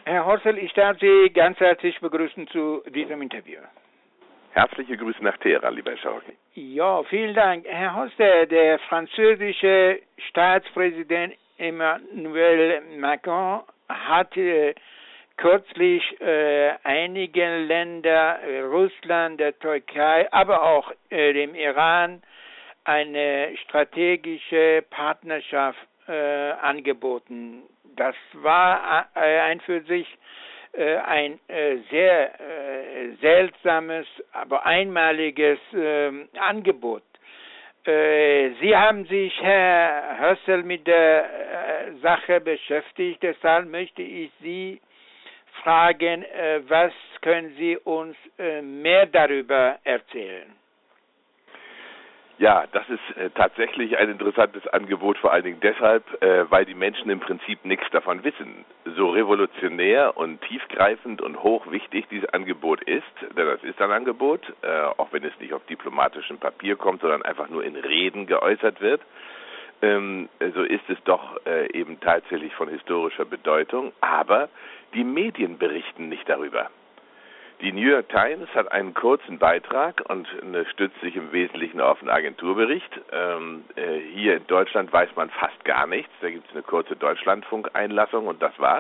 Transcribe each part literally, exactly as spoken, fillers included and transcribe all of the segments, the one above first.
Herr Horstl, ich darf Sie ganz herzlich begrüßen zu diesem Interview. Herzliche Grüße nach Teheran, lieber Herr Schauki. Ja, vielen Dank. Herr Horstl, der französische Staatspräsident Emmanuel Macron hat äh, kürzlich äh, einige Länder, äh, Russland, der Türkei, aber auch äh, dem Iran, eine strategische Partnerschaft äh, angeboten. Das war äh, ein für sich äh, ein äh, sehr äh, seltsames, aber einmaliges äh, Angebot. Äh, Sie haben sich, Herr Hössel, mit der äh, Sache beschäftigt. Deshalb möchte ich Sie fragen, äh, was können Sie uns äh, mehr darüber erzählen? Ja, das ist äh, tatsächlich ein interessantes Angebot, vor allen Dingen deshalb, äh, weil die Menschen im Prinzip nichts davon wissen. So revolutionär und tiefgreifend und hochwichtig dieses Angebot ist, denn das ist ein Angebot, äh, auch wenn es nicht auf diplomatischem Papier kommt, sondern einfach nur in Reden geäußert wird, ähm, so ist es doch äh, eben tatsächlich von historischer Bedeutung, aber die Medien berichten nicht darüber. Die New York Times hat einen kurzen Beitrag und äh, stützt sich im Wesentlichen auf einen Agenturbericht. Ähm, äh, hier in Deutschland weiß man fast gar nichts. Da gibt es eine kurze Deutschlandfunk-Einlassung und das war's.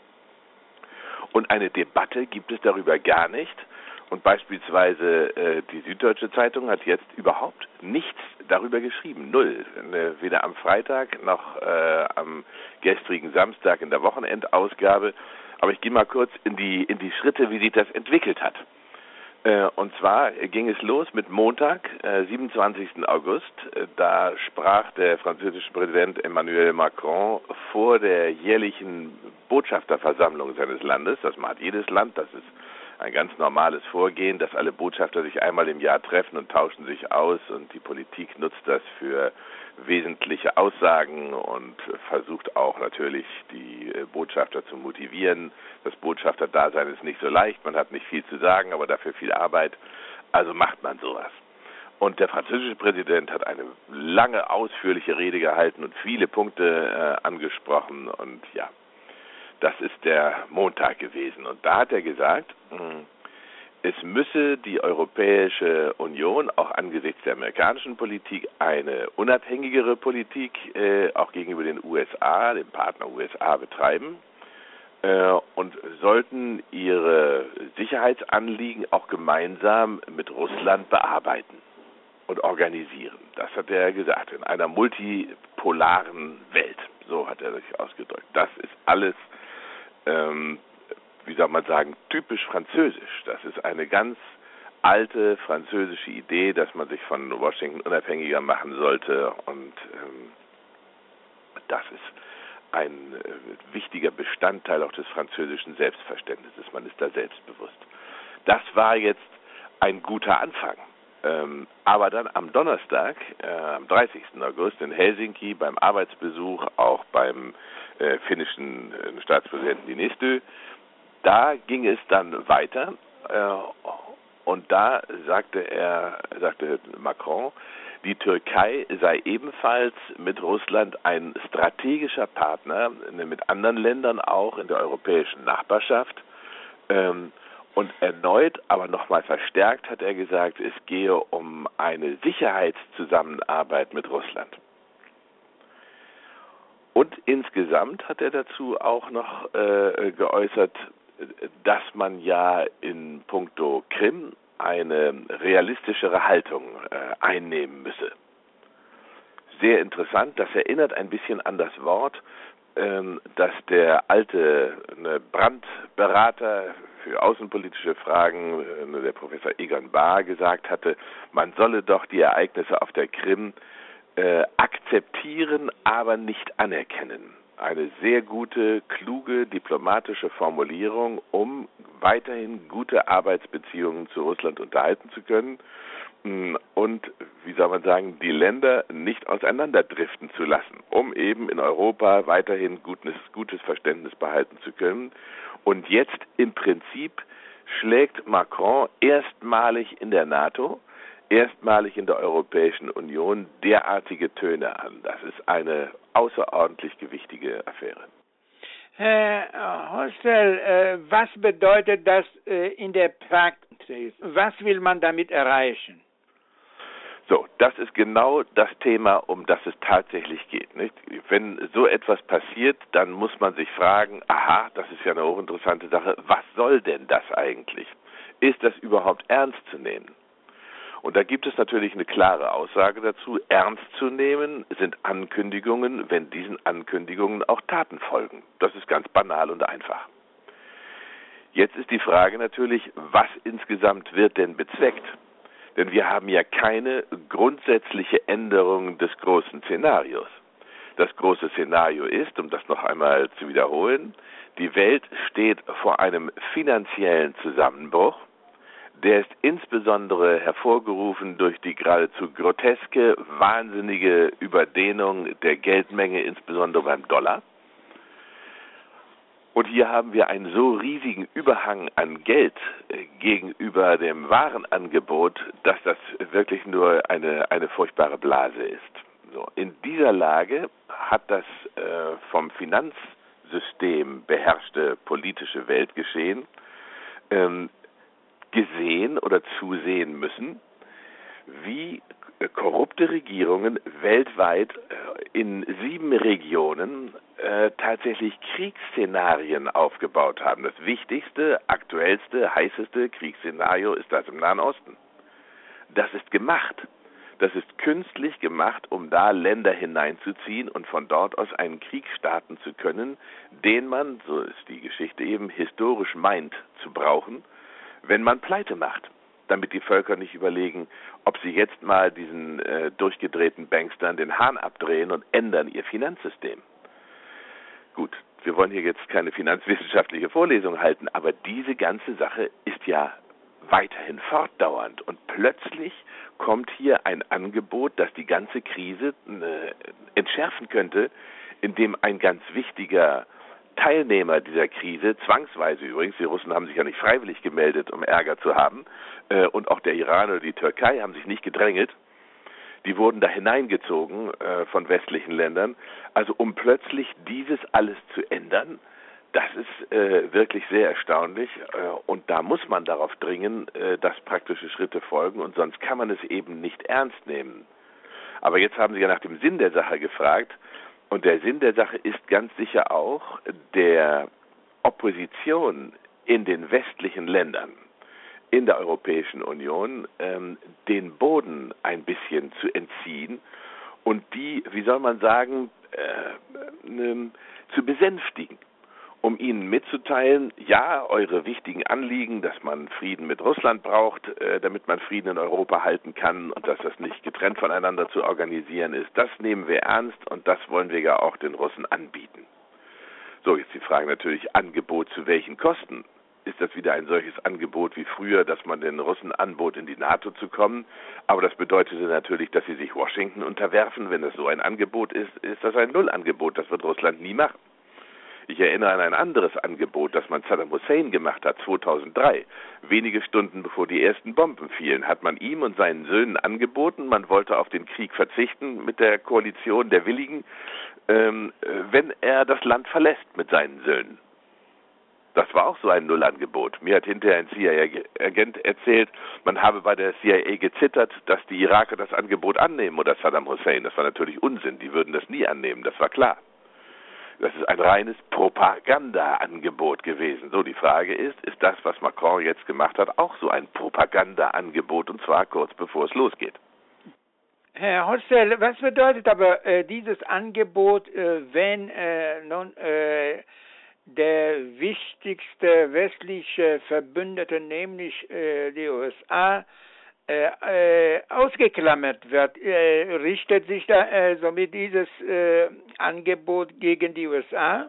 Und eine Debatte gibt es darüber gar nicht. Und beispielsweise äh, die Süddeutsche Zeitung hat jetzt überhaupt nichts darüber geschrieben. Null. Äh, weder am Freitag noch äh, am gestrigen Samstag in der Wochenendausgabe. Aber ich gehe mal kurz in die in die Schritte, wie sich das entwickelt hat. Äh, und zwar ging es los mit Montag, äh, siebenundzwanzigsten August. Äh, da sprach der französische Präsident Emmanuel Macron vor der jährlichen Botschafterversammlung seines Landes. Das macht jedes Land, das ist ein ganz normales Vorgehen, dass alle Botschafter sich einmal im Jahr treffen und tauschen sich aus und die Politik nutzt das für wesentliche Aussagen und versucht auch natürlich die Botschafter zu motivieren. Das Botschafterdasein ist nicht so leicht, man hat nicht viel zu sagen, aber dafür viel Arbeit, also macht man sowas. Und der französische Präsident hat eine lange, ausführliche Rede gehalten und viele Punkte äh, angesprochen und ja, das ist der Montag gewesen. Und da hat er gesagt, es müsse die Europäische Union auch angesichts der amerikanischen Politik eine unabhängigere Politik äh, auch gegenüber den U S A, dem Partner U S A, betreiben äh, und sollten ihre Sicherheitsanliegen auch gemeinsam mit Russland bearbeiten und organisieren. Das hat er gesagt, in einer multipolaren Welt. So hat er sich ausgedrückt. Das ist alles Ähm, wie soll man sagen, typisch französisch. Das ist eine ganz alte französische Idee, dass man sich von Washington unabhängiger machen sollte und ähm, das ist ein äh, wichtiger Bestandteil auch des französischen Selbstverständnisses. Man ist da selbstbewusst. Das war jetzt ein guter Anfang. Ähm, aber dann am Donnerstag, äh, am dreißigsten August in Helsinki beim Arbeitsbesuch, auch beim äh, finnischen äh, Staatspräsidenten Niinistö, da ging es dann weiter äh, und da sagte er, sagte Macron, die Türkei sei ebenfalls mit Russland ein strategischer Partner, mit anderen Ländern auch in der europäischen Nachbarschaft. Ähm, Und erneut, aber nochmal verstärkt, hat er gesagt, es gehe um eine Sicherheitszusammenarbeit mit Russland. Und insgesamt hat er dazu auch noch äh, geäußert, dass man ja in puncto Krim eine realistischere Haltung äh, einnehmen müsse. Sehr interessant, das erinnert ein bisschen an das Wort, ähm, dass der alte ne, Brandt-Berater für außenpolitische Fragen, äh, der Professor Egon Bahr, gesagt hatte, man solle doch die Ereignisse auf der Krim äh, akzeptieren, aber nicht anerkennen. Eine sehr gute, kluge, diplomatische Formulierung, um weiterhin gute Arbeitsbeziehungen zu Russland unterhalten zu können und, wie soll man sagen, die Länder nicht auseinanderdriften zu lassen, um eben in Europa weiterhin gutes, gutes Verständnis behalten zu können. Und jetzt im Prinzip schlägt Macron erstmalig in der NATO, erstmalig in der Europäischen Union derartige Töne an. Das ist eine außerordentlich gewichtige Affäre. Herr Hostel, äh, was bedeutet das äh, in der Praxis? Was will man damit erreichen? So, das ist genau das Thema, um das es tatsächlich geht. Nicht? Wenn so etwas passiert, dann muss man sich fragen, aha, das ist ja eine hochinteressante Sache, was soll denn das eigentlich? Ist das überhaupt ernst zu nehmen? Und da gibt es natürlich eine klare Aussage dazu. Ernst zu nehmen sind Ankündigungen, wenn diesen Ankündigungen auch Taten folgen. Das ist ganz banal und einfach. Jetzt ist die Frage natürlich, was insgesamt wird denn bezweckt? Denn wir haben ja keine grundsätzliche Änderung des großen Szenarios. Das große Szenario ist, um das noch einmal zu wiederholen, die Welt steht vor einem finanziellen Zusammenbruch. Der ist insbesondere hervorgerufen durch die geradezu groteske, wahnsinnige Überdehnung der Geldmenge, insbesondere beim Dollar. Und hier haben wir einen so riesigen Überhang an Geld äh, gegenüber dem Warenangebot, dass das wirklich nur eine, eine furchtbare Blase ist. So, in dieser Lage hat das äh, vom Finanzsystem beherrschte politische Weltgeschehen ähm, gesehen oder zusehen müssen, wie korrupte Regierungen weltweit äh, in sieben Regionen äh, tatsächlich Kriegsszenarien aufgebaut haben. Das wichtigste, aktuellste, heißeste Kriegsszenario ist das im Nahen Osten. Das ist gemacht. Das ist künstlich gemacht, um da Länder hineinzuziehen und von dort aus einen Krieg starten zu können, den man, so ist die Geschichte eben, historisch meint zu brauchen, wenn man Pleite macht, damit die Völker nicht überlegen, ob sie jetzt mal diesen äh, durchgedrehten Bankstern den Hahn abdrehen und ändern ihr Finanzsystem. Gut, wir wollen hier jetzt keine finanzwissenschaftliche Vorlesung halten, aber diese ganze Sache ist ja weiterhin fortdauernd und plötzlich kommt hier ein Angebot, das die ganze Krise äh, entschärfen könnte, indem ein ganz wichtiger Teilnehmer dieser Krise, zwangsweise übrigens, die Russen haben sich ja nicht freiwillig gemeldet, um Ärger zu haben, äh, und auch der Iran oder die Türkei haben sich nicht gedrängelt, die wurden da hineingezogen äh, von westlichen Ländern, also um plötzlich dieses alles zu ändern, das ist äh, wirklich sehr erstaunlich äh, und da muss man darauf dringen, äh, dass praktische Schritte folgen und sonst kann man es eben nicht ernst nehmen. Aber jetzt haben Sie ja nach dem Sinn der Sache gefragt. Und der Sinn der Sache ist ganz sicher auch, der Opposition in den westlichen Ländern, in der Europäischen Union, ähm, den Boden ein bisschen zu entziehen und die, wie soll man sagen, äh, äh, zu besänftigen, um ihnen mitzuteilen, ja, eure wichtigen Anliegen, dass man Frieden mit Russland braucht, äh, damit man Frieden in Europa halten kann und dass das nicht getrennt voneinander zu organisieren ist, das nehmen wir ernst und das wollen wir ja auch den Russen anbieten. So, jetzt die Frage natürlich, Angebot zu welchen Kosten? Ist das wieder ein solches Angebot wie früher, dass man den Russen anbot, in die NATO zu kommen? Aber das bedeutete natürlich, dass sie sich Washington unterwerfen. Wenn das so ein Angebot ist, ist das ein Nullangebot. Das wird Russland nie machen. Ich erinnere an ein anderes Angebot, das man Saddam Hussein gemacht hat, zweitausenddrei. Wenige Stunden bevor die ersten Bomben fielen, hat man ihm und seinen Söhnen angeboten, man wollte auf den Krieg verzichten mit der Koalition der Willigen, ähm, wenn er das Land verlässt mit seinen Söhnen. Das war auch so ein Nullangebot. Mir hat hinterher ein C I A-Agent erzählt, man habe bei der C I A gezittert, dass die Iraker das Angebot annehmen oder Saddam Hussein. Das war natürlich Unsinn, die würden das nie annehmen, das war klar. Das ist ein reines Propaganda-Angebot gewesen. So, die Frage ist, ist das, was Macron jetzt gemacht hat, auch so ein Propaganda-Angebot, und zwar kurz bevor es losgeht? Herr Hostel, was bedeutet aber äh, dieses Angebot, äh, wenn äh, nun äh, der wichtigste westliche Verbündete, nämlich äh, die U S A, Äh, äh, ausgeklammert wird, äh, richtet sich da äh, somit dieses äh, Angebot gegen die U S A?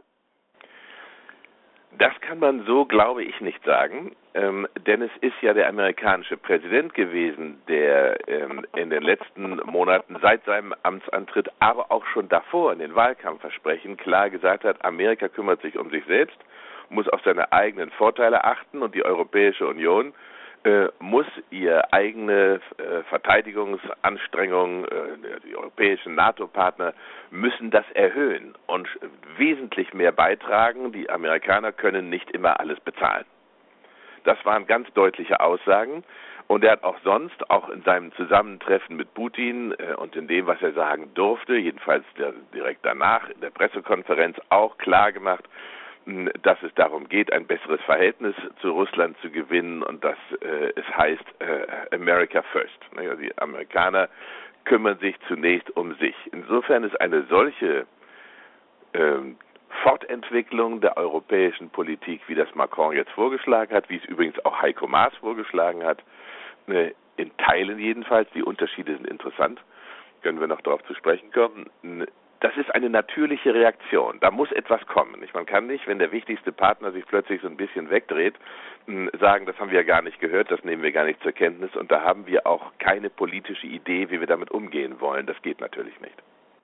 Das kann man so, glaube ich, nicht sagen, ähm, denn es ist ja der amerikanische Präsident gewesen, der ähm, in den letzten Monaten seit seinem Amtsantritt, aber auch schon davor in den Wahlkampfversprechen klar gesagt hat, Amerika kümmert sich um sich selbst, muss auf seine eigenen Vorteile achten und die Europäische Union äh, muss ihre eigene äh, Verteidigungsanstrengungen, äh, die europäischen NATO-Partner müssen das erhöhen und wesentlich mehr beitragen. Die Amerikaner können nicht immer alles bezahlen. Das waren ganz deutliche Aussagen. Und er hat auch sonst, auch in seinem Zusammentreffen mit Putin äh, und in dem, was er sagen durfte, jedenfalls der, direkt danach in der Pressekonferenz auch klar gemacht, mh, dass es darum geht, ein besseres Verhältnis zu Russland zu gewinnen und dass äh, es heißt äh, America first. Also die Amerikaner kümmern sich zunächst um sich. Insofern ist eine solche äh, Fortentwicklung der europäischen Politik, wie das Macron jetzt vorgeschlagen hat, wie es übrigens auch Heiko Maas vorgeschlagen hat, in Teilen jedenfalls, die Unterschiede sind interessant, können wir noch darauf zu sprechen kommen, das ist eine natürliche Reaktion, da muss etwas kommen. Man kann nicht, wenn der wichtigste Partner sich plötzlich so ein bisschen wegdreht, sagen, das haben wir ja gar nicht gehört, das nehmen wir gar nicht zur Kenntnis und da haben wir auch keine politische Idee, wie wir damit umgehen wollen, das geht natürlich nicht.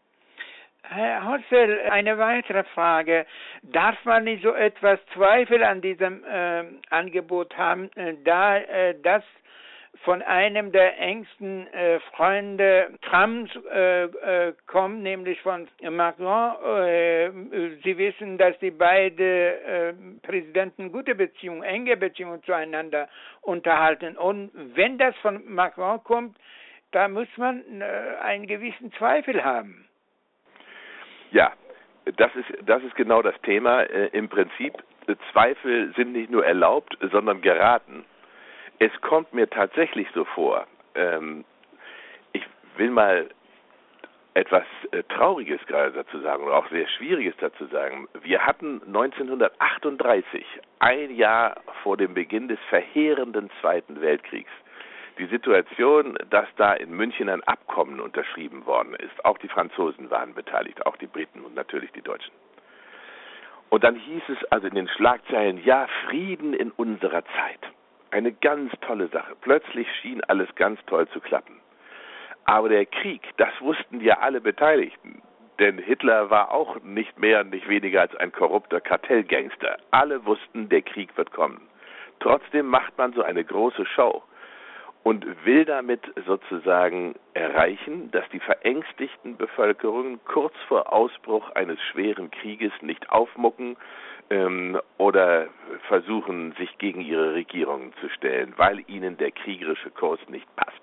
Herr Hotzel, eine weitere Frage. Darf man nicht so etwas Zweifel an diesem äh, Angebot haben, äh, da äh, das von einem der engsten äh, Freunde Trumps äh, äh, kommt, nämlich von Macron? Äh, Sie wissen, dass die beiden äh, Präsidenten gute Beziehungen, enge Beziehungen zueinander unterhalten. Und wenn das von Macron kommt, da muss man äh, einen gewissen Zweifel haben. Ja, das ist, das ist genau das Thema. Äh, Im Prinzip, äh, Zweifel sind nicht nur erlaubt, sondern geraten. Es kommt mir tatsächlich so vor, ähm, ich will mal etwas äh, Trauriges gerade dazu sagen oder auch sehr Schwieriges dazu sagen. Wir hatten neunzehnhundertachtunddreißig, ein Jahr vor dem Beginn des verheerenden Zweiten Weltkriegs, die Situation, dass da in München ein Abkommen unterschrieben worden ist. Auch die Franzosen waren beteiligt, auch die Briten und natürlich die Deutschen. Und dann hieß es also in den Schlagzeilen, ja, Frieden in unserer Zeit. Eine ganz tolle Sache. Plötzlich schien alles ganz toll zu klappen. Aber der Krieg, das wussten ja alle Beteiligten. Denn Hitler war auch nicht mehr und nicht weniger als ein korrupter Kartellgangster. Alle wussten, der Krieg wird kommen. Trotzdem macht man so eine große Show und will damit sozusagen erreichen, dass die verängstigten Bevölkerungen kurz vor Ausbruch eines schweren Krieges nicht aufmucken ähm, oder versuchen, sich gegen ihre Regierungen zu stellen, weil ihnen der kriegerische Kurs nicht passt.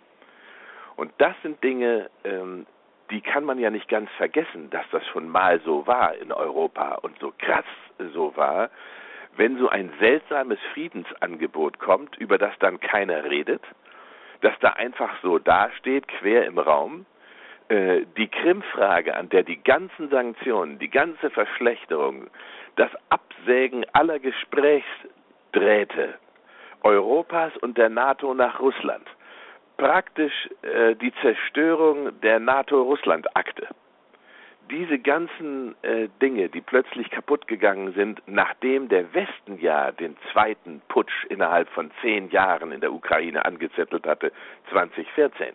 Und das sind Dinge, ähm, die kann man ja nicht ganz vergessen, dass das schon mal so war in Europa und so krass so war. Wenn so ein seltsames Friedensangebot kommt, über das dann keiner redet, das da einfach so dasteht, quer im Raum, äh, die Krim-Frage, an der die ganzen Sanktionen, die ganze Verschlechterung, das Absägen aller Gesprächsdrähte Europas und der NATO nach Russland, praktisch äh, die Zerstörung der NATO-Russland-Akte, diese ganzen äh, Dinge, die plötzlich kaputt gegangen sind, nachdem der Westen ja den zweiten Putsch innerhalb von zehn Jahren in der Ukraine angezettelt hatte, zweitausendvierzehn.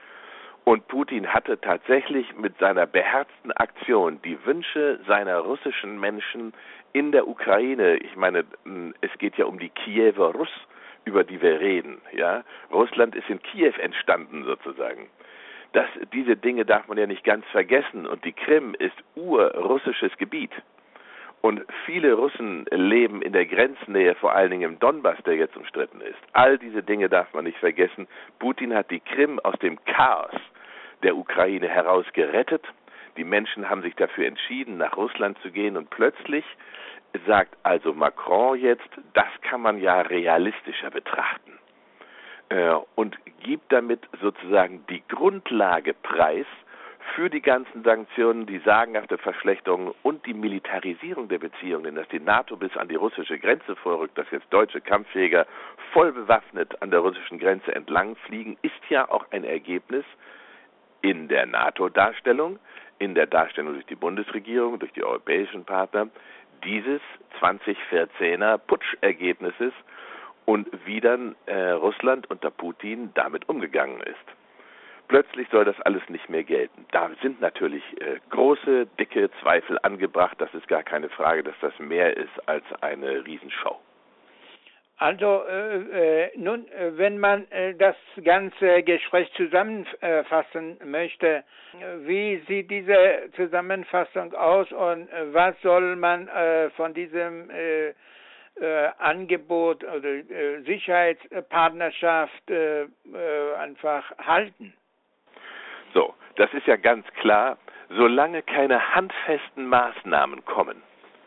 Und Putin hatte tatsächlich mit seiner beherzten Aktion die Wünsche seiner russischen Menschen in der Ukraine, ich meine, es geht ja um die Kiewer Russ, über die wir reden, ja. Russland ist in Kiew entstanden sozusagen. Das, diese Dinge darf man ja nicht ganz vergessen. Und die Krim ist urrussisches Gebiet. Und viele Russen leben in der Grenznähe, vor allen Dingen im Donbass, der jetzt umstritten ist. All diese Dinge darf man nicht vergessen. Putin hat die Krim aus dem Chaos der Ukraine heraus gerettet. Die Menschen haben sich dafür entschieden, nach Russland zu gehen. Und plötzlich sagt also Macron jetzt, das kann man ja realistischer betrachten. Und gibt damit sozusagen die Grundlage preis für die ganzen Sanktionen, die sagenhafte Verschlechterung und die Militarisierung der Beziehungen, dass die NATO bis an die russische Grenze vorrückt, dass jetzt deutsche Kampfjäger voll bewaffnet an der russischen Grenze entlang fliegen, ist ja auch ein Ergebnis in der NATO-Darstellung, in der Darstellung durch die Bundesregierung, durch die europäischen Partner, dieses zweitausendvierzehner Putschergebnisses, und wie dann äh, Russland unter Putin damit umgegangen ist. Plötzlich soll das alles nicht mehr gelten. Da sind natürlich äh, große, dicke Zweifel angebracht. Das ist gar keine Frage, dass das mehr ist als eine Riesenshow. Also äh, äh, nun, äh, wenn man äh, das ganze Gespräch zusammenfassen möchte, äh, wie sieht diese Zusammenfassung aus und äh, was soll man äh, von diesem äh, äh, Angebot oder äh, Sicherheitspartnerschaft äh, äh, einfach halten? So, das ist ja ganz klar, solange keine handfesten Maßnahmen kommen,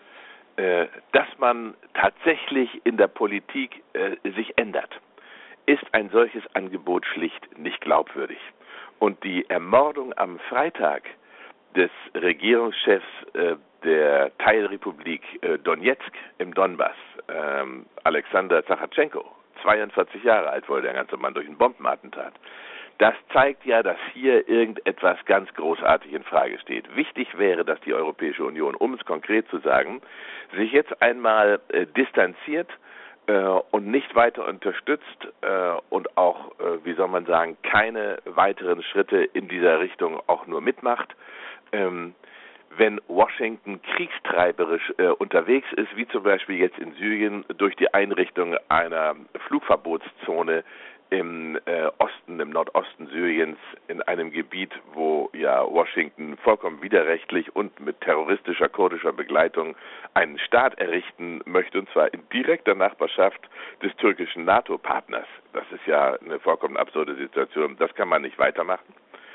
äh, dass man tatsächlich in der Politik äh, sich ändert, ist ein solches Angebot schlicht nicht glaubwürdig. Und die Ermordung am Freitag des Regierungschefs äh, der Teilrepublik äh, Donetsk im Donbass, ähm, Alexander Zachatschenko, zweiundvierzig Jahre alt wurde der ganze Mann durch ein Bombenattentat. Das zeigt ja, dass hier irgendetwas ganz großartig in Frage steht. Wichtig wäre, dass die Europäische Union, um es konkret zu sagen, sich jetzt einmal äh, distanziert äh, und nicht weiter unterstützt äh, und auch, äh, wie soll man sagen, keine weiteren Schritte in dieser Richtung auch nur mitmacht. Ähm, wenn Washington kriegstreiberisch äh, unterwegs ist, wie zum Beispiel jetzt in Syrien durch die Einrichtung einer Flugverbotszone im äh, Osten, im Nordosten Syriens, in einem Gebiet, wo ja Washington vollkommen widerrechtlich und mit terroristischer kurdischer Begleitung einen Staat errichten möchte, und zwar in direkter Nachbarschaft des türkischen NATO-Partners. Das ist ja eine vollkommen absurde Situation. Das kann man nicht weitermachen.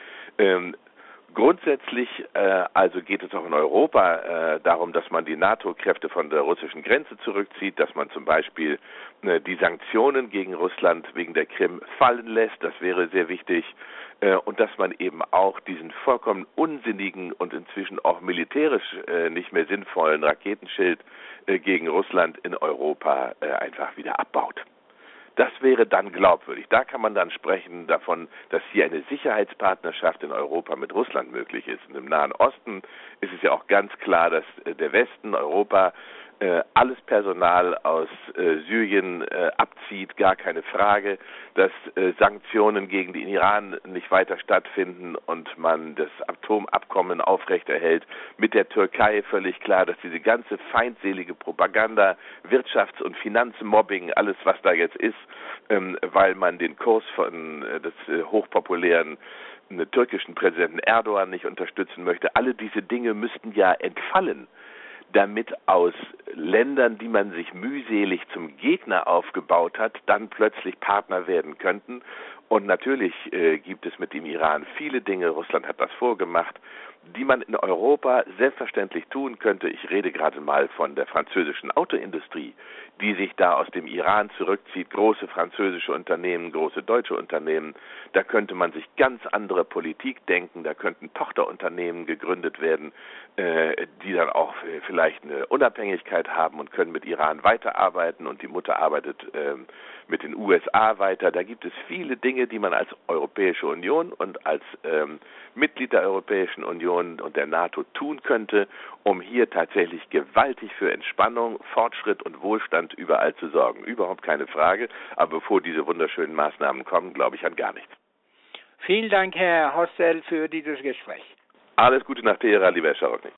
Ähm, Grundsätzlich äh, also geht es auch in Europa äh, darum, dass man die NATO-Kräfte von der russischen Grenze zurückzieht, dass man zum Beispiel äh, die Sanktionen gegen Russland wegen der Krim fallen lässt, das wäre sehr wichtig, äh, und dass man eben auch diesen vollkommen unsinnigen und inzwischen auch militärisch äh, nicht mehr sinnvollen Raketenschild äh, gegen Russland in Europa äh, einfach wieder abbaut. Das wäre dann glaubwürdig. Da kann man dann sprechen davon, dass hier eine Sicherheitspartnerschaft in Europa mit Russland möglich ist. Und im Nahen Osten ist es ja auch ganz klar, dass der Westen, Europa, alles Personal aus äh, Syrien äh, abzieht, gar keine Frage, dass äh, Sanktionen gegen den Iran nicht weiter stattfinden und man das Atomabkommen aufrechterhält. Mit der Türkei völlig klar, dass diese ganze feindselige Propaganda, Wirtschafts- und Finanzmobbing, alles was da jetzt ist, ähm, weil man den Kurs von äh, des äh, hochpopulären äh, türkischen Präsidenten Erdogan nicht unterstützen möchte, alle diese Dinge müssten ja entfallen, damit aus Ländern, die man sich mühselig zum Gegner aufgebaut hat, dann plötzlich Partner werden könnten. Und natürlich äh, gibt es mit dem Iran viele Dinge, Russland hat das vorgemacht, die man in Europa selbstverständlich tun könnte. Ich rede gerade mal von der französischen Autoindustrie, die sich da aus dem Iran zurückzieht, große französische Unternehmen, große deutsche Unternehmen. Da könnte man sich ganz andere Politik denken, da könnten Tochterunternehmen gegründet werden, äh, die dann auch vielleicht eine Unabhängigkeit haben und können mit Iran weiterarbeiten und die Mutter arbeitet äh, mit den U S A weiter. Da gibt es viele Dinge, die man als Europäische Union und als ähm, Mitglied der Europäischen Union und der NATO tun könnte, um hier tatsächlich gewaltig für Entspannung, Fortschritt und Wohlstand überall zu sorgen. Überhaupt keine Frage, aber bevor diese wunderschönen Maßnahmen kommen, glaube ich an gar nichts. Vielen Dank, Herr Hostel, für dieses Gespräch. Alles Gute nach Teheran, lieber Herr Scharokny.